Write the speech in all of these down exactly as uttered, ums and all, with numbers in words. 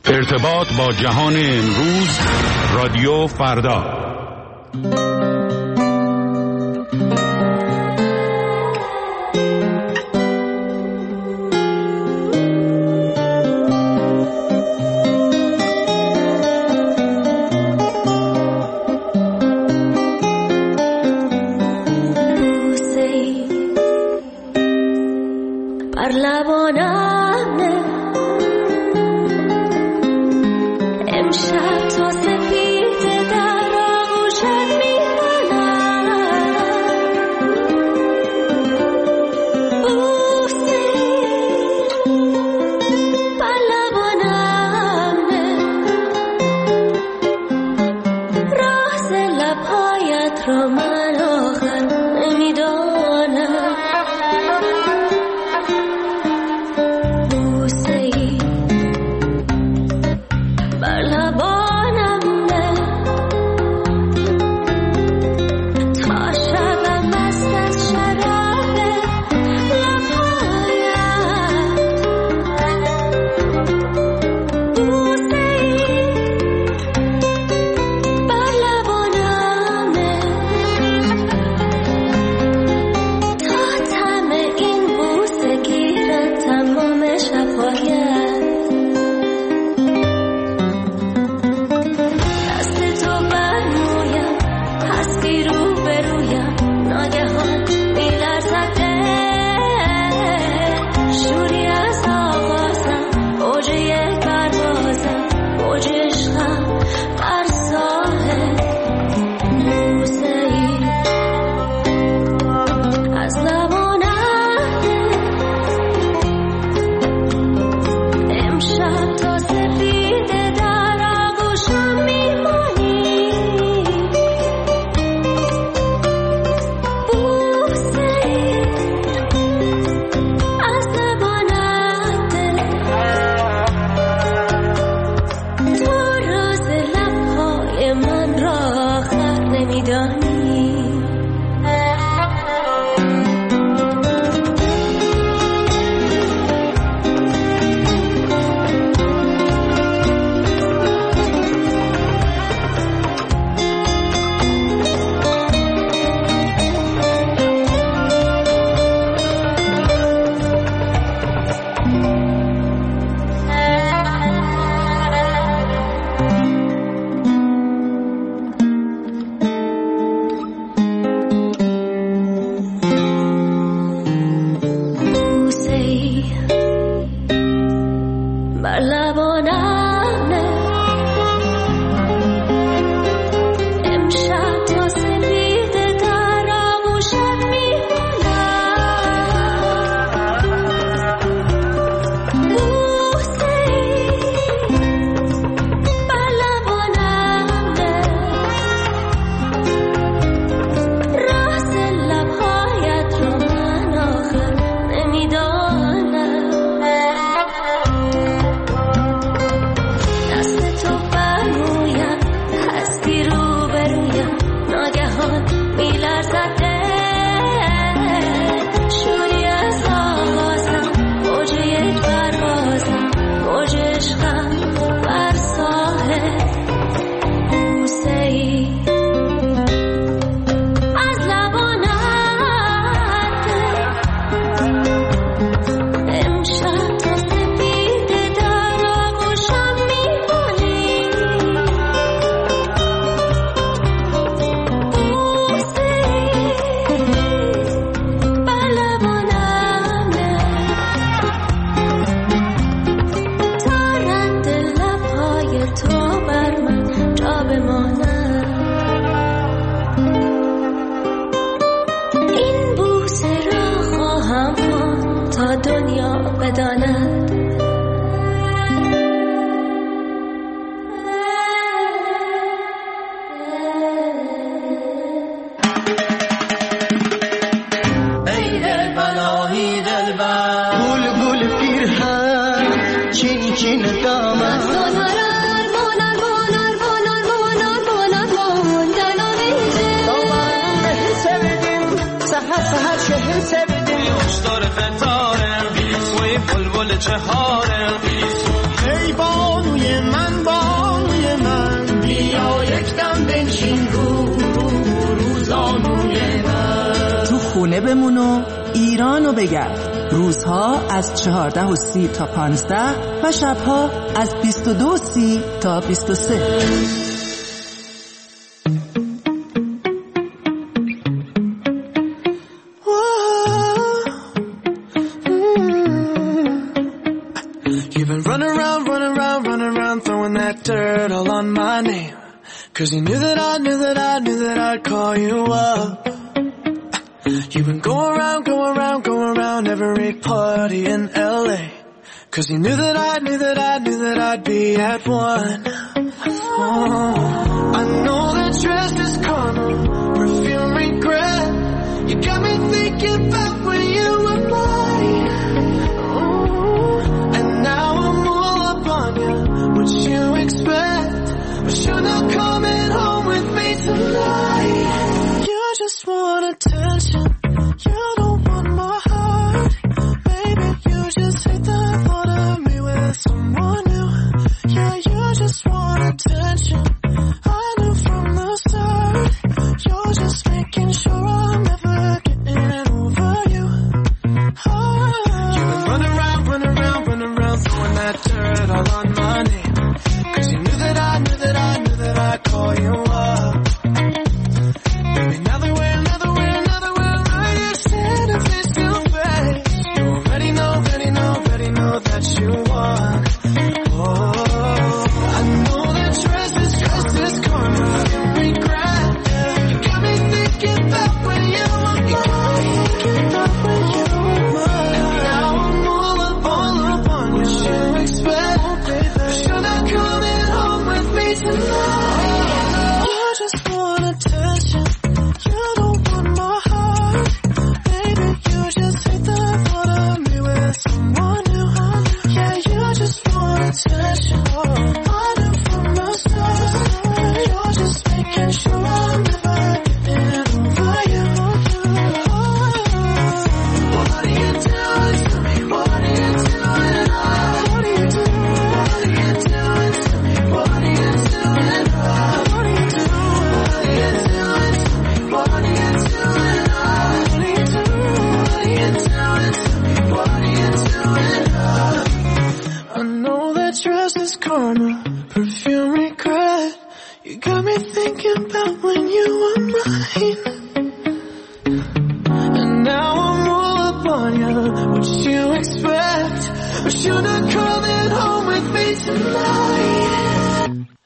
ارتباط با جهان امروز، رادیو فردا. ای بانوی بمون و ایرانو بگرد. روزها از چهارده و سی تا پانزده و شبها از بیست و دو و سی تا بیست و سه. Dirt all on my name, cause you knew that I knew that I knew that I'd call you up. You've been going around, going around, going around every party in L A, cause you knew that I knew that I knew that I'd be at one. Oh, I know that dress is karma, perfume regret. You got me thinking about when you were mine. Oh, and now I'm all up on you. What you expect? But you're not coming home with me tonight. You just want attention. You don't want my heart. Baby, you just hate the thought of me with someone new. Yeah, you just want attention. I knew from the start. You're just making sure I'm never getting over you. Oh. You've been running around, running around, running around, throwing that dirt all on my name. Cause you knew that I knew that I knew that I'd call you up. Baby, now that we're, now that we're, now that we're right here standing face to face, you already know, already know, already know that you won. Oh, I know that dress is dress is karma and regret. You got me thinking about when you were mine. Thinking about when you were mine. And now I'm all up, all up on what you expect. But you're not coming home with me tonight. You just want attention. You don't want my heart. Baby, you just hate the thought of me with someone new. Yeah, you just want attention. I knew from the start. You're just making sure I'm never getting over you. What are you doing to me? What are you doing? What are you doing? What are you doing to me? What are you doing? What are you doing? What are you doing to me? What are you doing? What are you doing? What are you doing to me? What are you doing? I know that dress is karma, perfume regret. You got me thinking about when you were mine. And now I'm all up on you. What you expect? But you're not coming home with me tonight.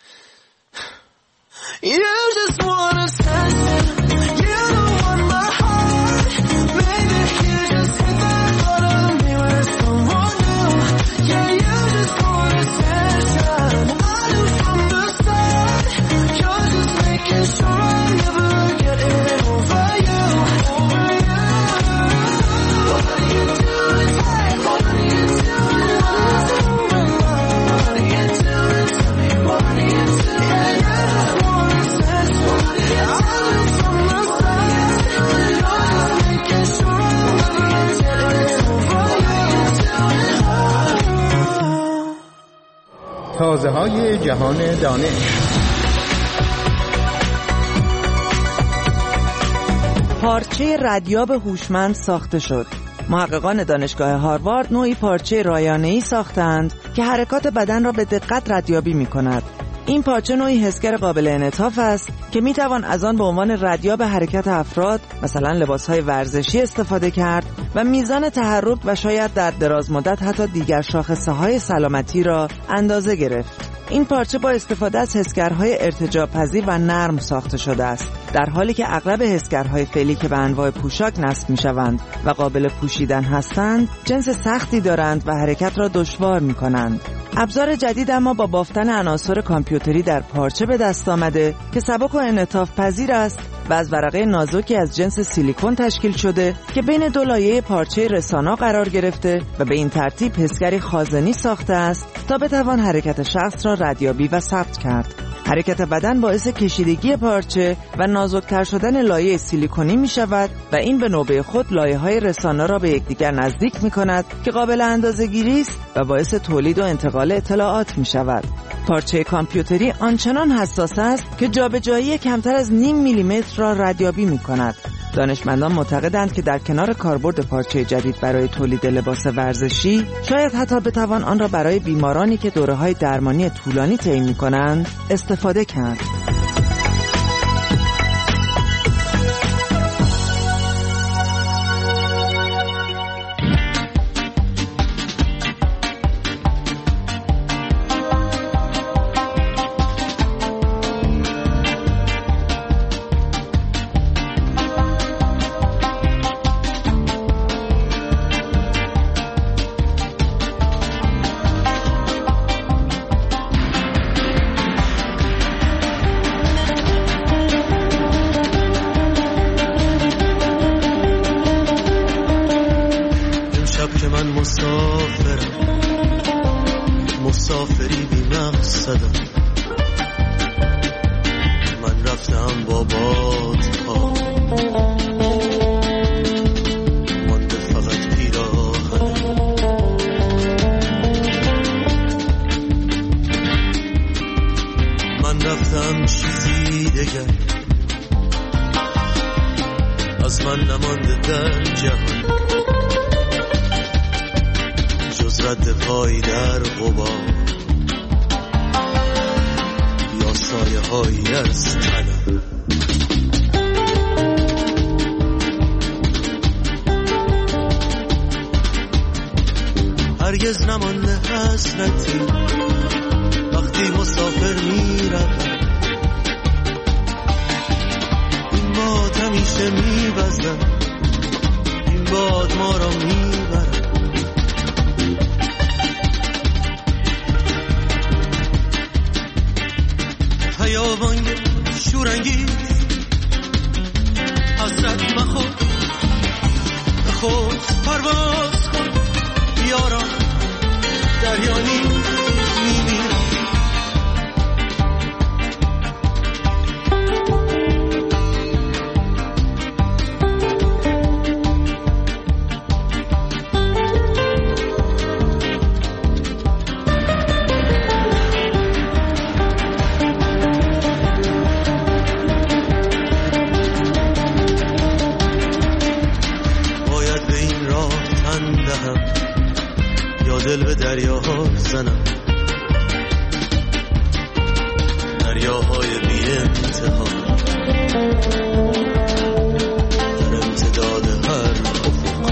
You just want attention. You don't want my heart. Maybe you just hate the thought of me with someone new. Yeah, you just want attention. I knew from the start. You're just making sure I'm never getting over you. Over you. What are you doing? What are you doing? What are you doing to me? What are you doing? You just want attention. What are you doing from the start? You're just making sure I'm never getting over you. تازه های جهان دانش. پارچه ردیاب هوشمند ساخته شد. محققان دانشگاه هاروارد نوعی پارچه رایانه‌ای ساختند که حرکات بدن را به دقت ردیابی می‌کند. این پارچه نوعی حسگر قابل انعطاف است که می‌توان از آن به عنوان ردیاب حرکت افراد، مثلا لباس‌های ورزشی استفاده کرد و میزان تحرک و شاید در دراز مدت حتی دیگر شاخصه‌های سلامتی را اندازه گرفت. این پارچه با استفاده از حسگرهای ارتجاع‌پذیر و نرم ساخته شده است، در حالی که اغلب حسگرهای فعلی که به انواع پوشاک نصب می‌شوند و قابل پوشیدن هستند، جنس سختی دارند و حرکت را دشوار می‌کنند. ابزار جدید اما با بافتن عناصر کامپیوتری در پارچه به دست آمده که سبک و انعطاف پذیر است و از ورقه نازکی از جنس سیلیکون تشکیل شده که بین دو لایه پارچه رسانا قرار گرفته و به این ترتیب حسگری خازنی ساخته است تا بتوان حرکت شخص را ردیابی و ثبت کرد. حرکت بدن باعث کشیدگی پارچه و نازکتر شدن لایه سیلیکونی می شود و این به نوبه خود لایه های رسانه را به یکدیگر نزدیک می کند که قابل اندازه‌گیری است و باعث تولید و انتقال اطلاعات می شود. پارچه کامپیوتری آنچنان حساس است که جابجایی کمتر از نیم میلیمتر را ردیابی می کند. دانشمندان معتقدند که در کنار کاربرد پارچه جدید برای تولید لباس ورزشی، شاید حتی بتوان آن را برای بیمارانی که دوره‌های درمانی طولانی طی می‌کنند استفاده کرد. مسافری بی مقصدم، من رفتم با بادها، مانده فقط پیراهنم. من رفتم چیزی دگر از من نمانده در جهان، رد پای در غبار یا سایه هایی از تنم. هرگز نمانده حسرتی وقتی مسافر می روم، این باد همیشه می وزم، این باد ما را می برم. خیابان شورانگیز حسرت مخور، خود پرواز کن یاران، دریانی میمیرم. دل به دریاها زنم، دریاهای بی انتها در امتداد هر افق.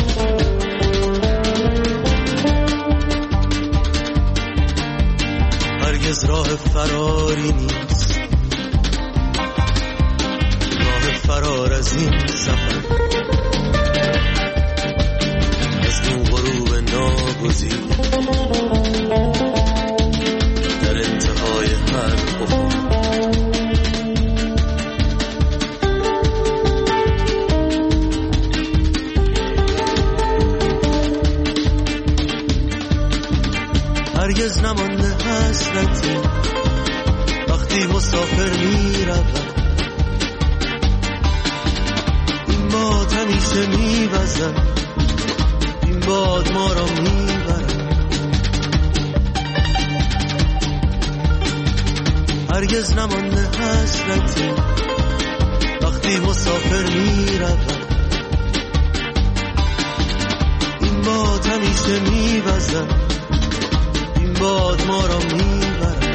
هرگز راه فراری نیست، راه فرار از این سفر، از این غروب ناگزیر در انتهای هر افق. هرگز نمانده حسرتی وقتی مسافر می روم، این باد همیشه می وزم، این باد ما را می برم. هرگز نمانده حسرتی وقتی مسافر می روم، این باد همیشه می وزم، این باد ما را می برم.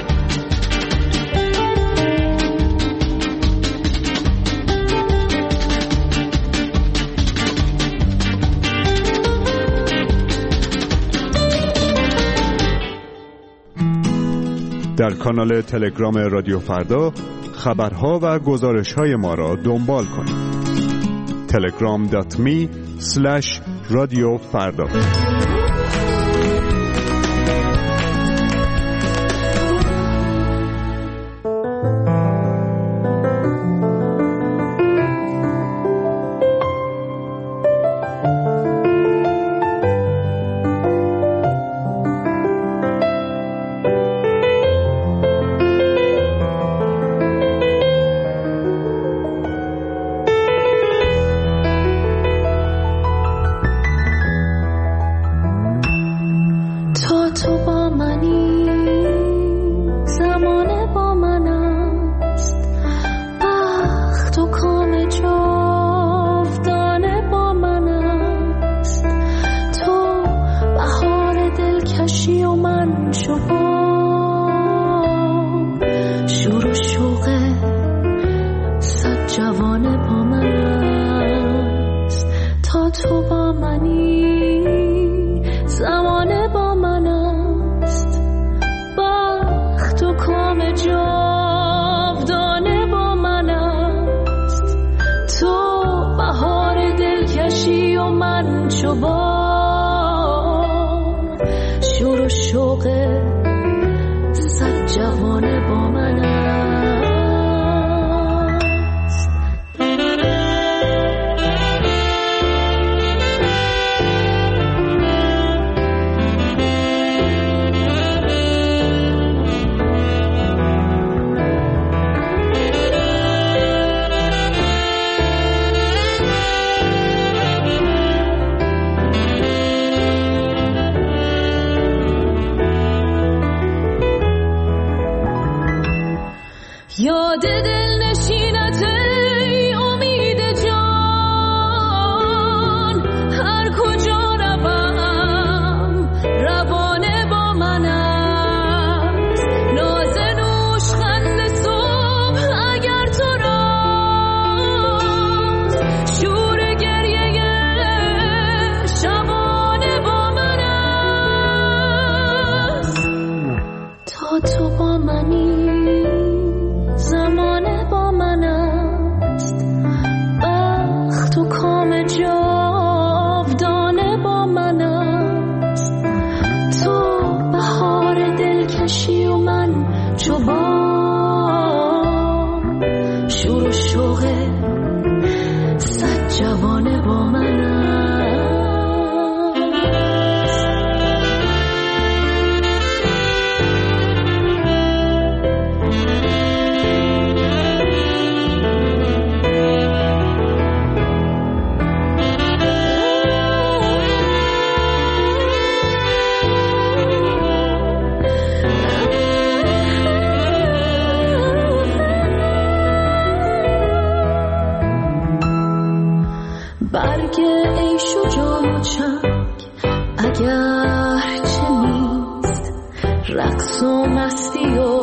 در کانال تلگرام رادیو فردا خبرها و گزارش‌های ما را دنبال کنید. تلگرام دات می اسلش رادیو فردا. من چو باد شور و شوق صد جوانه با من است تا تو با منی زمانه با من است بخت و کام جاودانه با من است تو بهار دلکشی و من چو باد شور و شوق صد جوانه با من است. یاد دل نشینت ای امید جان هر کجا روم روانه با من است ناز نوش خند صبح اگر تو راست شور گریه شبانه با من است تا تو با منی زمانه با من است بخت و کام جاودانه با من است تو بهار دلکشی و من چو باد شور و شوق صد جوانه با من است. برگ عیش و جام و چنگ اگر چه نیست رقص و مستی و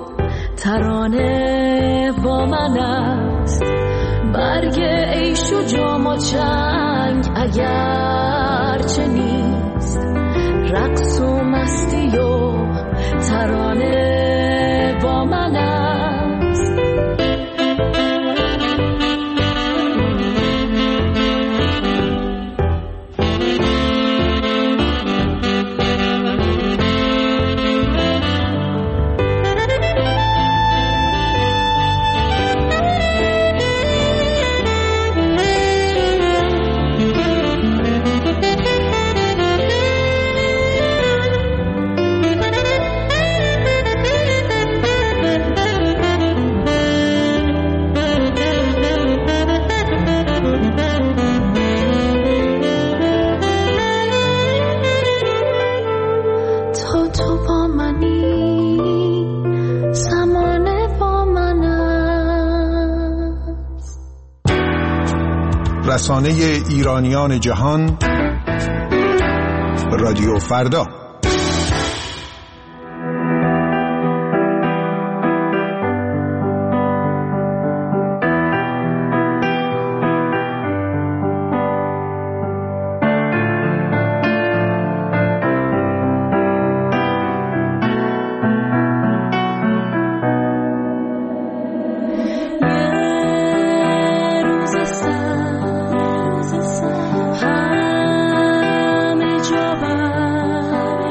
ترانه با من است برگ عیش و جام و چنگ اگر چه نیست رقص و مستی و ترانه با من است. رسانه ایرانیان جهان رادیو فردا. همه جا بر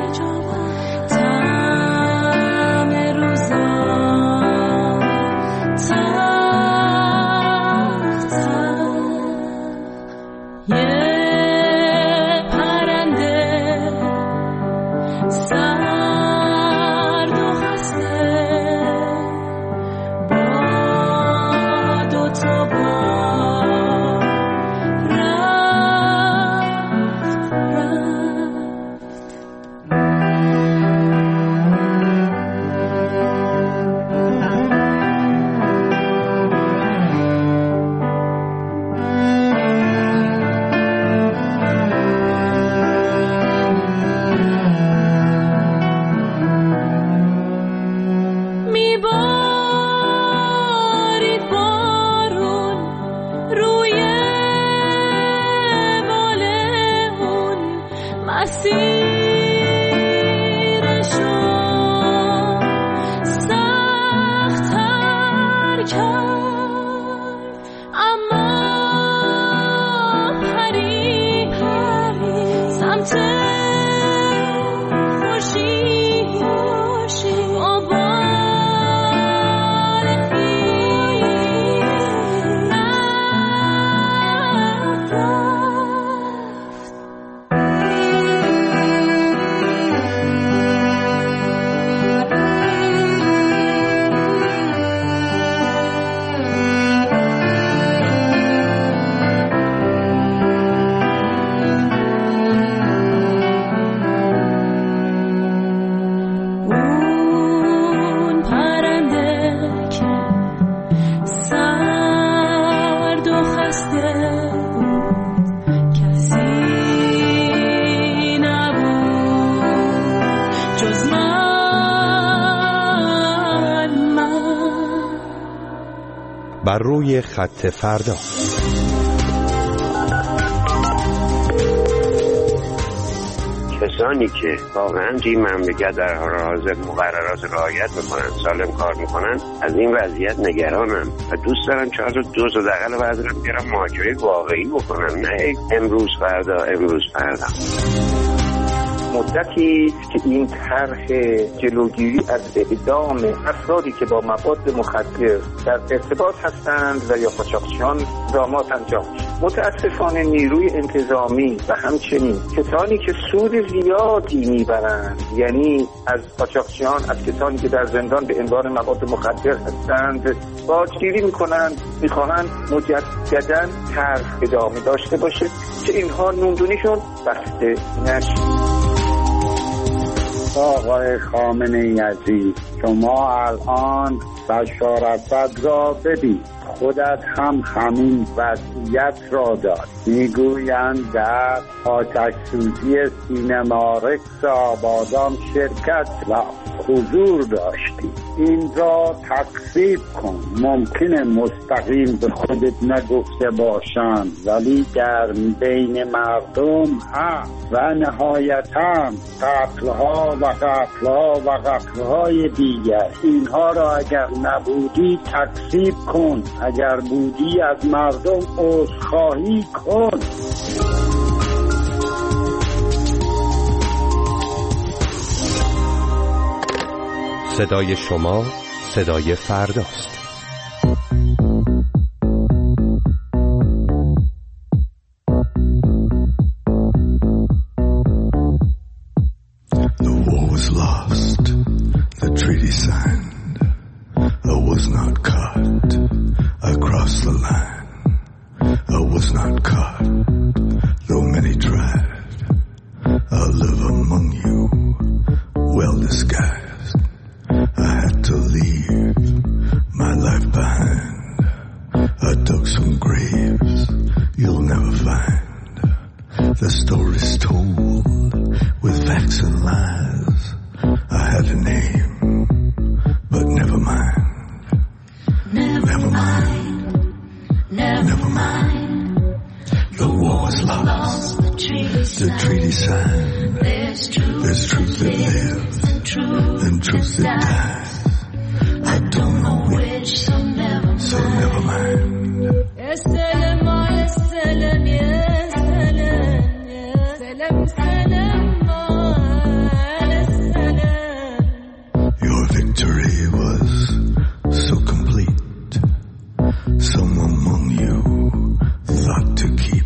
بر روی خط فردا. کسانی که واقعا توی مملکت در حال حاضر مقررات رعایت میکنن، سالم کار میکنن، از این وضعیت نگرانم و دوست دارم چهار تا دوز دقیقه بردارم بیارم مهاجره واقعی بکنم، نه امروز فردا امروز فردا. مدتی که این طرح جلوگیری از اعدام افرادی که با مواد مخدر در ارتباط هستند و یا قاچاقچیان اقدامات انجام شد. متاسفانه نیروی انتظامی و همچنین کسانی که سود زیادی میبرند، یعنی از قاچاقچیان، از کسانی که در زندان به عنوان مواد مخدر هستند، باجگیری میکنند، میخواهند مجددا طرح ادامه داشته باشه که اینها نوندونیشون بسته نشه. آقای خامنه‌ای عزیز، شما الان بشار اسد را ببین، خودت هم همین وضعیت را داری. میگویند در آتش سوزی سینما رکس آبادان شرکت و حضور داشتی. این را تکذیب کن. ممکنه مستقیم به خودت نگفته باشند، ولی در بین مردم هست و نهایتاً قتلها و قتلها و قتلهای دیگر. اینها را اگر نبودی تکذیب کن، اگر بودی از مردم عذرخواهی کن. صدای شما صدای فرداست. The war was lost, the treaty signed. I was not caught, I crossed the line. I was not caught, though many tried. I live among you, well disguised. I had to leave my life behind. I dug some graves you'll never find. The story's told with facts and lies. I had a name, but never mind. Never, never mind. Never, never mind. The war was lost. lost. The treaty signed. The treaty signed. There's truth, There's truth that lives and truth, and truth that dies. I don't know which, so never mind. so never mind. السلام على السلام يا سلام يا سلام سلام على السلام. Your victory was so complete. Some among you thought to keep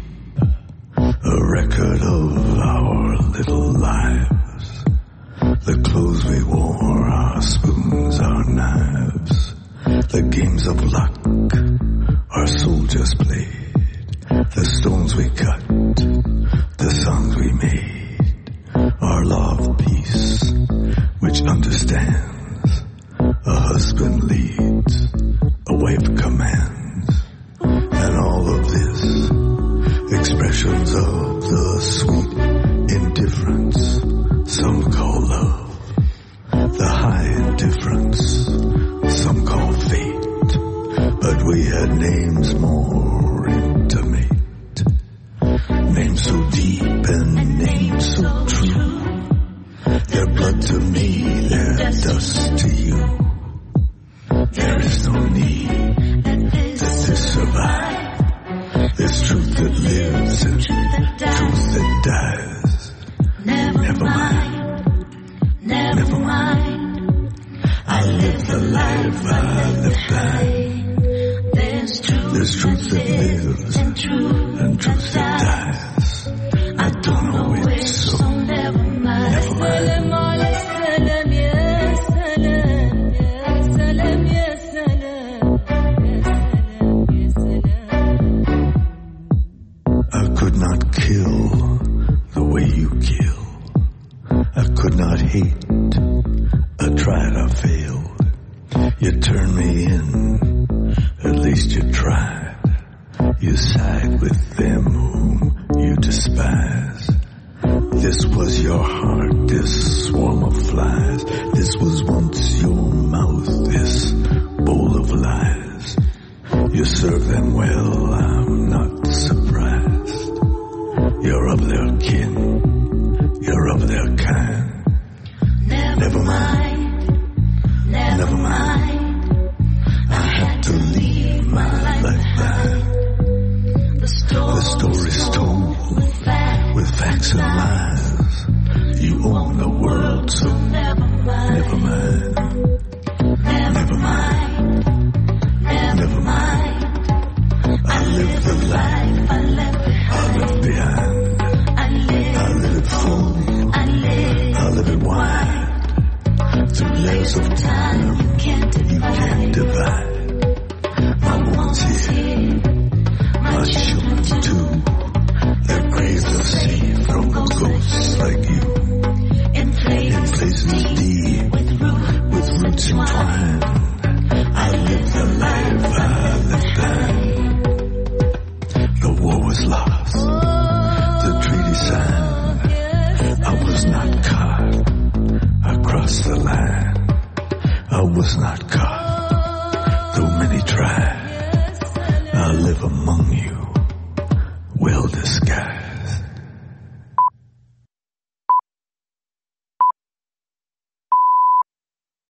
a record of our little lives. The clothes we wore, our spoons, our knives. The games of luck our soldiers played. The stones we cut, the songs we made. Our law of peace, which understands a husband leads, a wife commands. And all of this, expressions of the sweet indifference some call love, the high indifference some call fate. But we had names more intimate, names so deep and names so true. They're blood to me, they're dust to you. There is no need that this survive. There's truth that lives and truth that dies. Never, never mind. Never, never mind. I live the life I live by. There's truth, There's truth that lives and truth, and truth that dies. I don't know which, so never mind. never mind. سلام على السلام يا سلام يا سلام يا سلام يا سلام يا سلام. I could not kill the way you kill. I could not hate. I tried, I failed. You turned me in, at least you tried. You side with them whom you despise. This was your heart, this swarm of flies. This was once your mouth, this bowl of lies. You serve them well, I'm not surprised. You're of their kin, you're of their kind. Never, Never mind, never, never mind. I had to leave my life behind. The story, The story's told with facts, with facts and lies. You own the world, so never mind, never mind, never mind, never mind. I live the life I left I left behind. I live, I live it full, I live, I live it wide. Through layers of time you can't you can't divide. divide. My woman's here, my children too. Their graves are safe from ghosts like you. In In places places deep, with roots, with roots entwined. I live the life I left behind. The war was lost, the treaty signed. I was not caught across the line. I was not caught, though many tried. I live among you, well disguised.